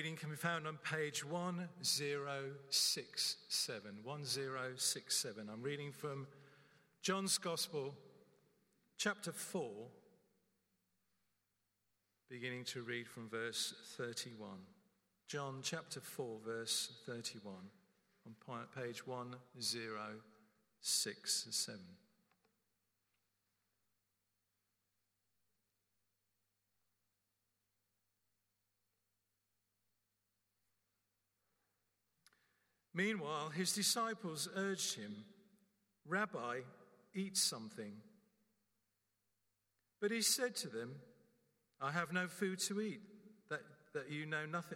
reading can be found on page 1067. 1067. I'm reading from John's Gospel, chapter 4, beginning to read from verse 31. John chapter 4, verse 31, on page 1067. Meanwhile, his disciples urged him, "Rabbi, eat something." But he said to them, I have food to eat that you know nothing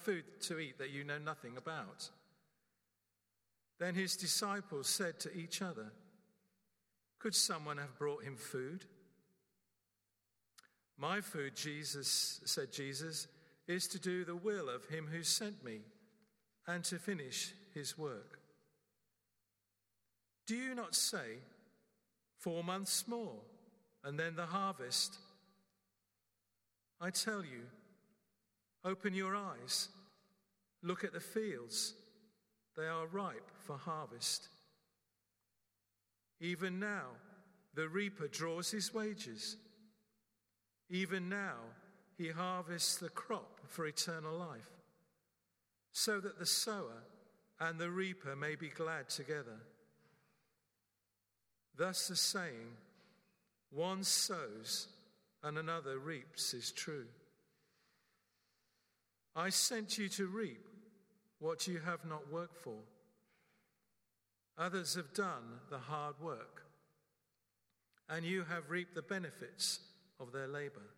about. Then his disciples said to each other, "Could someone have brought him food?" "My food," said Jesus, "is to do the will of him who sent me and to finish his work." Do you not say, 4 months more, and then the harvest? I tell you, open your eyes, look at the fields, they are ripe for harvest. Even now, the reaper draws his wages. Even now, he harvests the crop for eternal life, so that the sower and the reaper may be glad together. Thus the saying, one sows and another reaps, is true. I sent you to reap what you have not worked for. Others have done the hard work, and you have reaped the benefits of their labor.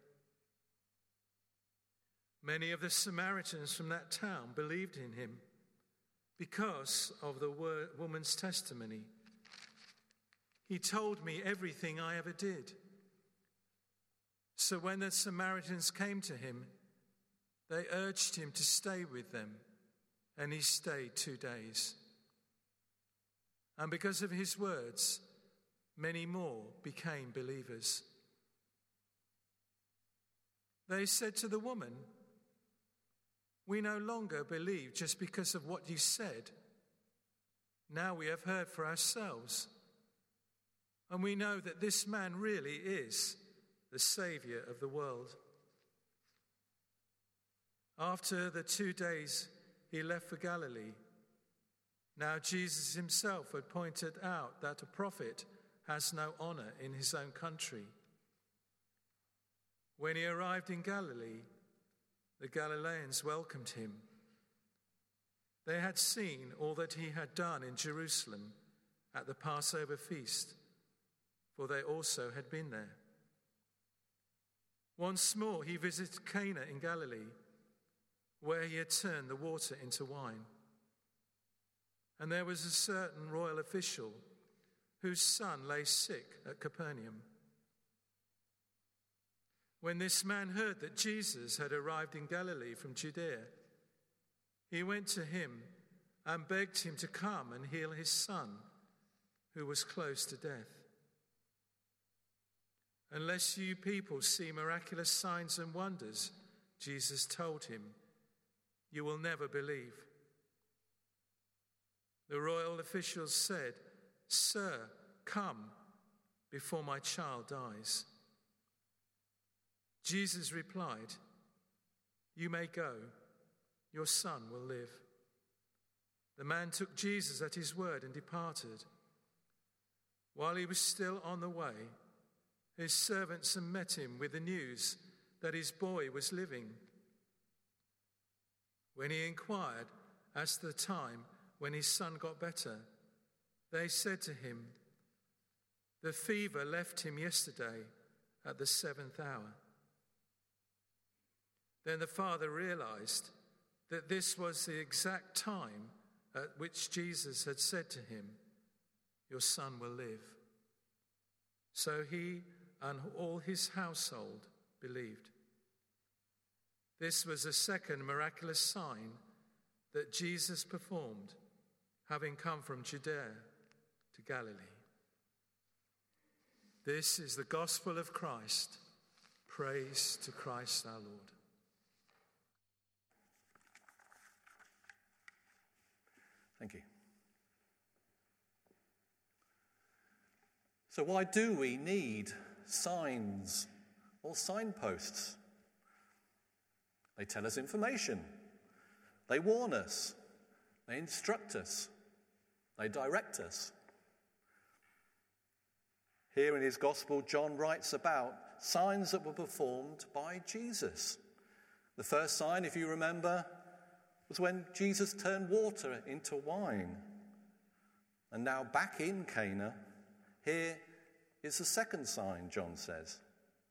Many of the Samaritans from that town believed in him because of the woman's testimony. He told me everything I ever did. So when the Samaritans came to him, they urged him to stay with them, and he stayed 2 days. And because of his words, many more became believers. They said to the woman, "We no longer believe just because of what you said. Now we have heard for ourselves, and we know that this man really is the Saviour of the world." After the 2 days, he left for Galilee. Now Jesus himself had pointed out that a prophet has no honour in his own country. When he arrived in Galilee, the Galileans welcomed him. They had seen all that he had done in Jerusalem at the Passover feast, for they also had been there. Once more he visited Cana in Galilee, where he had turned the water into wine. And there was a certain royal official whose son lay sick at Capernaum. When this man heard that Jesus had arrived in Galilee from Judea, he went to him and begged him to come and heal his son, who was close to death. "Unless you people see miraculous signs and wonders," Jesus told him, "you will never believe." The royal officials said, "Sir, come before my child dies." Jesus replied, "You may go. Your son will live." The man took Jesus at his word and departed. While he was still on the way, his servants met him with the news that his boy was living. When he inquired as to the time when his son got better, they said to him, "The fever left him yesterday at the 7th hour." Then the father realized that this was the exact time at which Jesus had said to him, "Your son will live." So he and all his household believed. This was the second miraculous sign that Jesus performed, having come from Judea to Galilee. This is the gospel of Christ. Praise to Christ our Lord. Thank you. So why do we need signs or signposts? They tell us information. They warn us. They instruct us. They direct us. Here in his gospel, John writes about signs that were performed by Jesus. The first sign, if you remember, was when Jesus turned water into wine. And now back in Cana, here is the second sign, John says.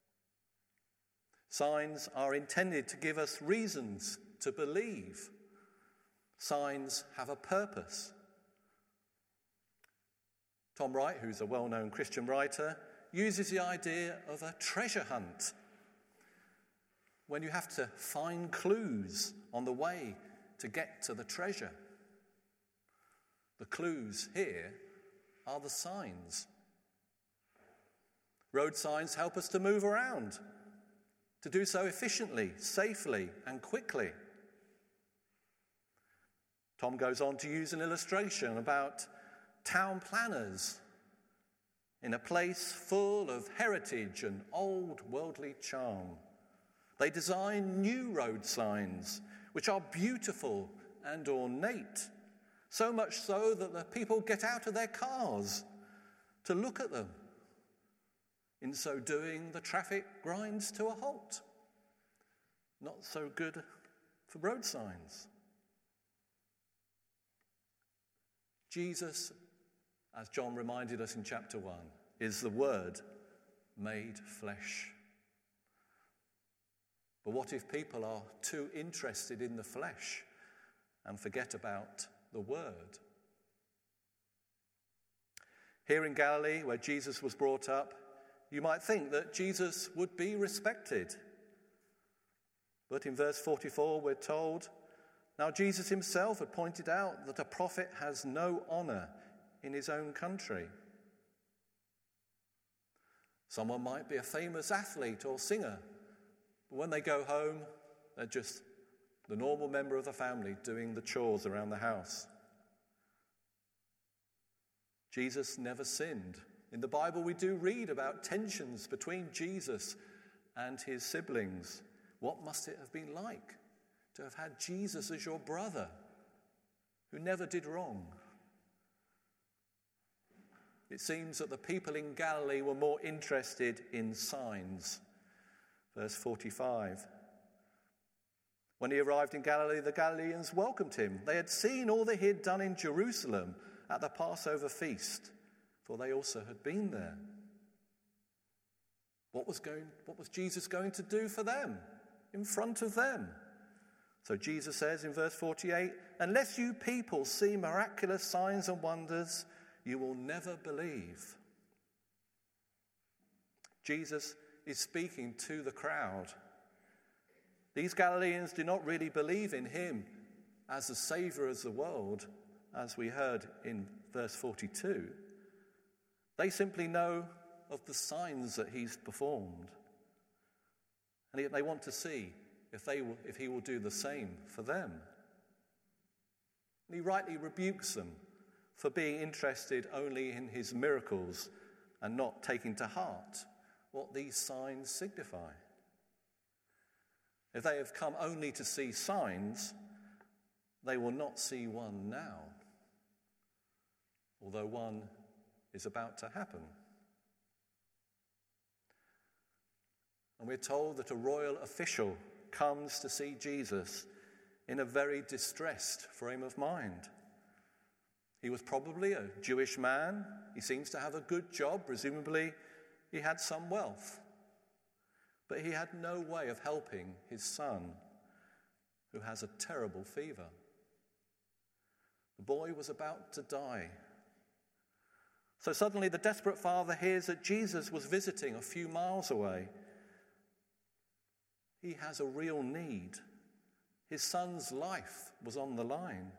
Signs are intended to give us reasons to believe. Signs have a purpose. Tom Wright, who's a well-known Christian writer, uses the idea of a treasure hunt, when you have to find clues on the way to get to the treasure. The clues here are the signs. Road signs help us to move around, to do so efficiently, safely, and quickly. Tom goes on to use an illustration about town planners in a place full of heritage and old worldly charm. They design new road signs which are beautiful and ornate, so much so that the people get out of their cars to look at them. In so doing, the traffic grinds to a halt. Not so good for road signs. Jesus, as John reminded us in chapter 1, is the Word made flesh. But what if people are too interested in the flesh and forget about the Word? Here in Galilee, where Jesus was brought up, you might think that Jesus would be respected. But in verse 44, we're told, now Jesus himself had pointed out that a prophet has no honor in his own country. Someone might be a famous athlete or singer, but when they go home, they're just the normal member of the family doing the chores around the house. Jesus never sinned. In the Bible, we do read about tensions between Jesus and his siblings. What must it have been like to have had Jesus as your brother, who never did wrong? It seems that the people in Galilee were more interested in signs. Verse 45. When he arrived in Galilee, the Galileans welcomed him. They had seen all that he had done in Jerusalem at the Passover feast, for they also had been there. What was Jesus going to do for them, in front of them? So Jesus says in verse 48, unless you people see miraculous signs and wonders, you will never believe. Jesus is speaking to the crowd. These Galileans do not really believe in him as the Saviour of the world, as we heard in verse 42. They simply know of the signs that he's performed. And yet they want to see if he will do the same for them. And he rightly rebukes them for being interested only in his miracles and not taking to heart what these signs signify. If they have come only to see signs, they will not see one now, although one is about to happen. And we're told that a royal official comes to see Jesus in a very distressed frame of mind. He was probably a Jewish man. He seems to have a good job. Presumably, he had some wealth. But he had no way of helping his son, who has a terrible fever. The boy was about to die. So suddenly the desperate father hears that Jesus was visiting a few miles away. He has a real need. His son's life was on the line.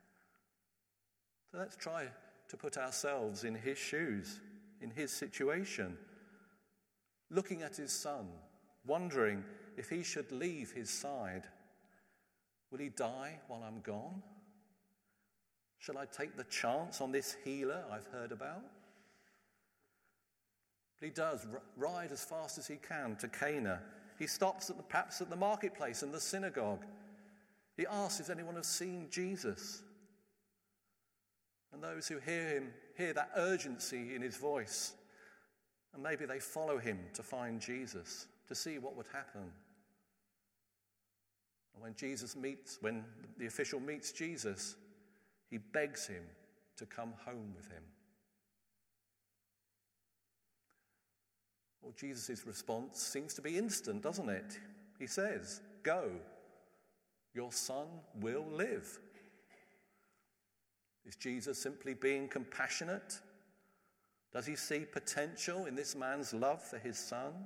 So let's try to put ourselves in his shoes, in his situation, looking at his son, wondering if he should leave his side. Will he die while I'm gone? Shall I take the chance on this healer I've heard about? But he does ride as fast as he can to Cana. He stops perhaps at the marketplace and the synagogue. He asks if anyone has seen Jesus. And those who hear him hear that urgency in his voice. And maybe they follow him to find Jesus, to see what would happen. And when the official meets Jesus, he begs him to come home with him. Well, Jesus' response seems to be instant, doesn't it? He says, "Go, your son will live." Is Jesus simply being compassionate? Does he see potential in this man's love for his son?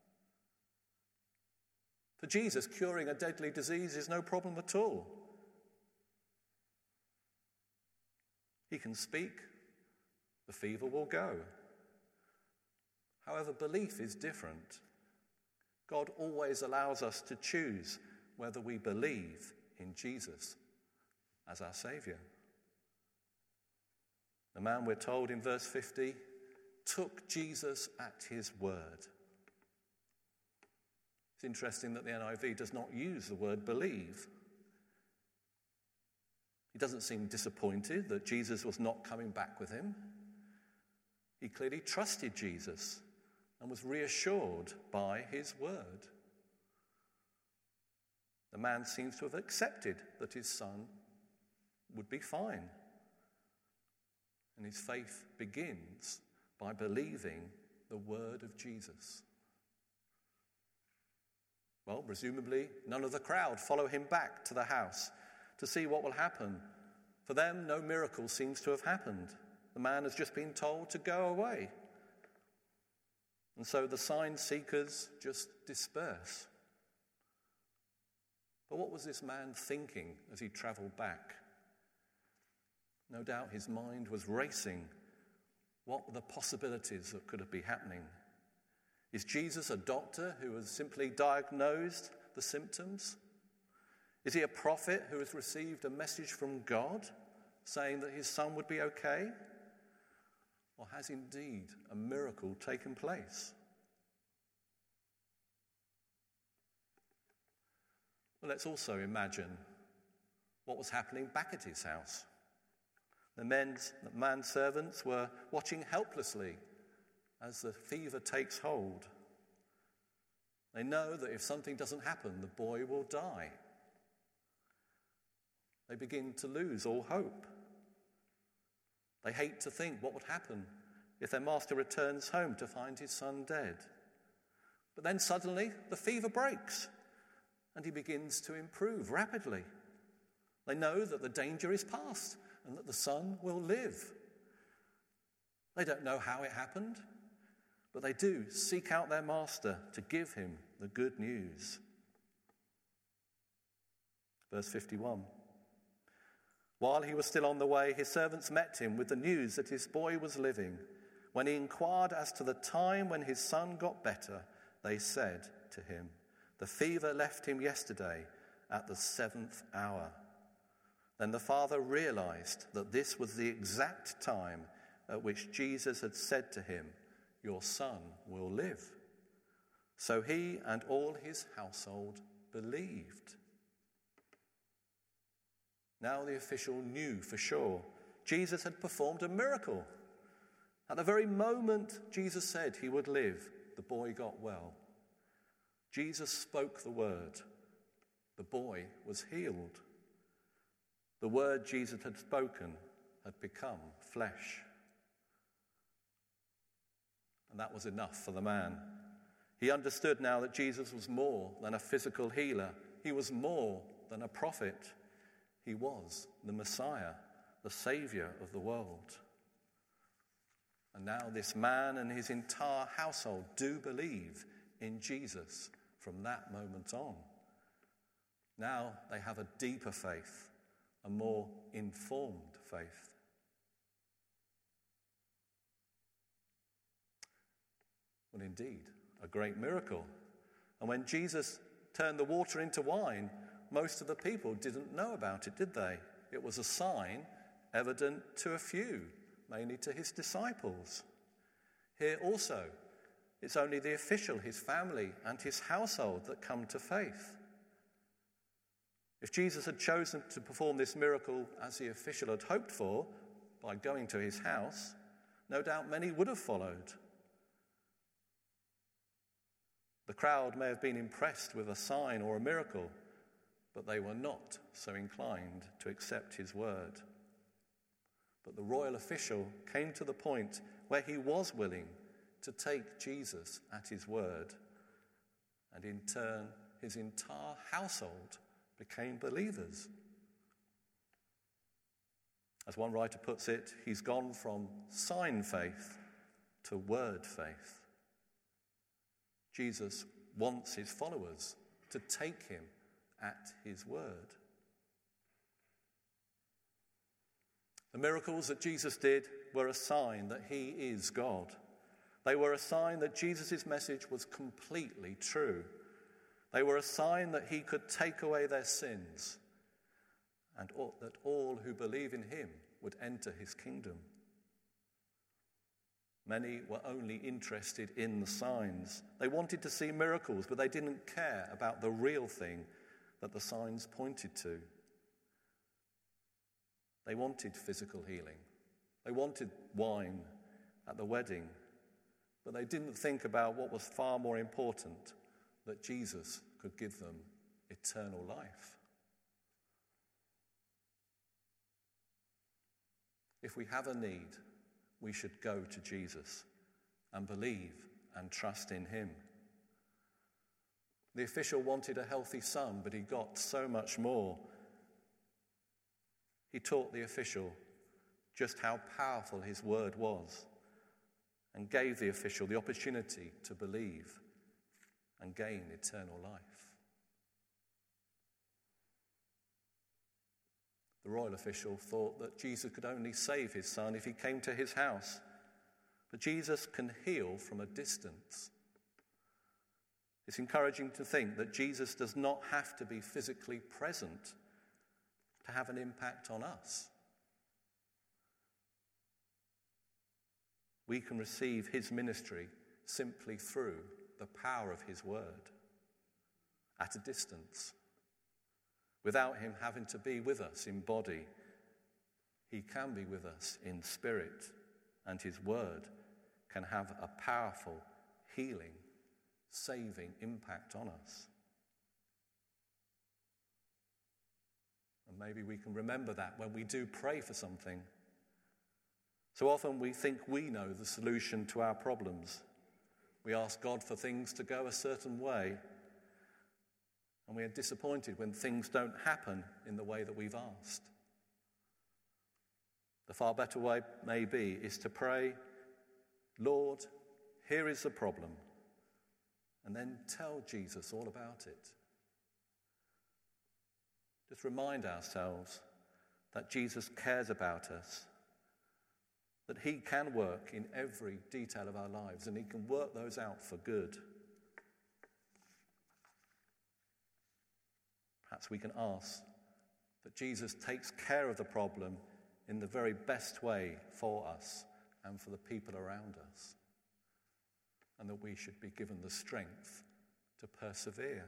For Jesus, curing a deadly disease is no problem at all. He can speak, the fever will go. However, belief is different. God always allows us to choose whether we believe in Jesus as our Saviour. The man, we're told in verse 50, took Jesus at his word. It's interesting that the NIV does not use the word believe. He doesn't seem disappointed that Jesus was not coming back with him. He clearly trusted Jesus and was reassured by his word. The man seems to have accepted that his son would be fine. And his faith begins by believing the word of Jesus. Well, presumably, none of the crowd follow him back to the house to see what will happen. For them, no miracle seems to have happened. The man has just been told to go away. And so the sign seekers just disperse. But what was this man thinking as he travelled back? No doubt his mind was racing. What were the possibilities that could be happening? Is Jesus a doctor who has simply diagnosed the symptoms? Is he a prophet who has received a message from God saying that his son would be okay? Or has indeed a miracle taken place? Well, let's also imagine what was happening back at his house. The manservants were watching helplessly as the fever takes hold. They know that if something doesn't happen, the boy will die. They begin to lose all hope. They hate to think what would happen if their master returns home to find his son dead. But then suddenly the fever breaks and he begins to improve rapidly. They know that the danger is past and that the son will live. They don't know how it happened, but they do seek out their master to give him the good news. Verse 51. While he was still on the way, his servants met him with the news that his boy was living. When he inquired as to the time when his son got better, they said to him, "The fever left him yesterday at the 7th hour." Then the father realized that this was the exact time at which Jesus had said to him, "Your son will live." So he and all his household believed. Now the official knew for sure Jesus had performed a miracle. At the very moment Jesus said he would live, the boy got well. Jesus spoke the word. The boy was healed. The word Jesus had spoken had become flesh. And that was enough for the man. He understood now that Jesus was more than a physical healer. He was more than a prophet. He was the Messiah, the Saviour of the world. And now this man and his entire household do believe in Jesus from that moment on. Now they have a deeper faith, a more informed faith. Well, indeed, a great miracle. And when Jesus turned the water into wine, most of the people didn't know about it, did they? It was a sign evident to a few, mainly to his disciples. Here also, it's only the official, his family, and his household that come to faith. If Jesus had chosen to perform this miracle as the official had hoped for, by going to his house, no doubt many would have followed. The crowd may have been impressed with a sign or a miracle, but they were not so inclined to accept his word. But the royal official came to the point where he was willing to take Jesus at his word, and in turn his entire household became believers. As one writer puts it, he's gone from sign faith to word faith. Jesus wants his followers to take him at his word. The miracles that Jesus did were a sign that he is God. They were a sign that Jesus' message was completely true. They were a sign that he could take away their sins and that all who believe in him would enter his kingdom. Many were only interested in the signs. They wanted to see miracles, but they didn't care about the real thing that the signs pointed to. They wanted physical healing. They wanted wine at the wedding, but they didn't think about what was far more important, that Jesus could give them eternal life. If we have a need, we should go to Jesus and believe and trust in him. The official wanted a healthy son, but he got so much more. He taught the official just how powerful his word was and gave the official the opportunity to believe and gain eternal life. The royal official thought that Jesus could only save his son if he came to his house. But Jesus can heal from a distance. It's encouraging to think that Jesus does not have to be physically present to have an impact on us. We can receive his ministry simply through the power of his word at a distance. Without him having to be with us in body, he can be with us in spirit, and his word can have a powerful, healing, saving impact on us. And maybe we can remember that when we do pray for something. So often we think we know the solution to our problems. We ask God for things to go a certain way, and we are disappointed when things don't happen in the way that we've asked. The far better way, maybe, is to pray, Lord, here is the problem, and then tell Jesus all about it. Just remind ourselves that Jesus cares about us, that he can work in every detail of our lives, and he can work those out for good. Perhaps we can ask that Jesus takes care of the problem in the very best way for us and for the people around us, and that we should be given the strength to persevere.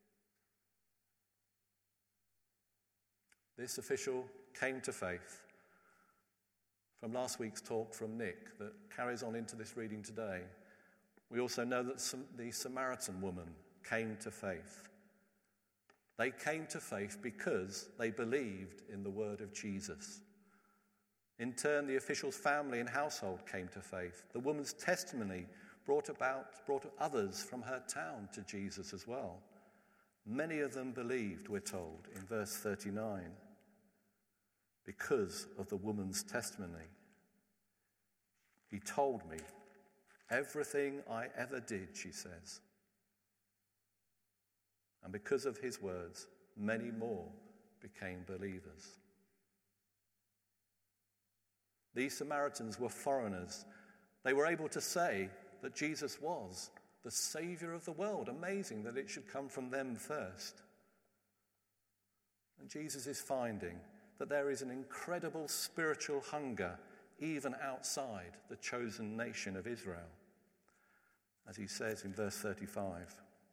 This official came to faith. From last week's talk from Nick that carries on into this reading today, we also know that the Samaritan woman came to faith. They came to faith because they believed in the word of Jesus. In turn, the official's family and household came to faith. The woman's testimony brought others from her town to Jesus as well. Many of them believed, we're told, in verse 39, because of the woman's testimony. He told me everything I ever did, she says. And because of his words, many more became believers. These Samaritans were foreigners. They were able to say that Jesus was the Savior of the world. Amazing that it should come from them first. And Jesus is finding that there is an incredible spiritual hunger even outside the chosen nation of Israel. As he says in verse 35,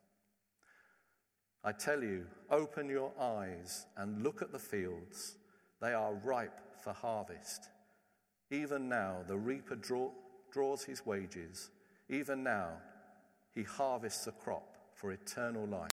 I tell you, open your eyes and look at the fields. They are ripe for harvest. Even now the reaper draws his wages. Even now he harvests a crop for eternal life,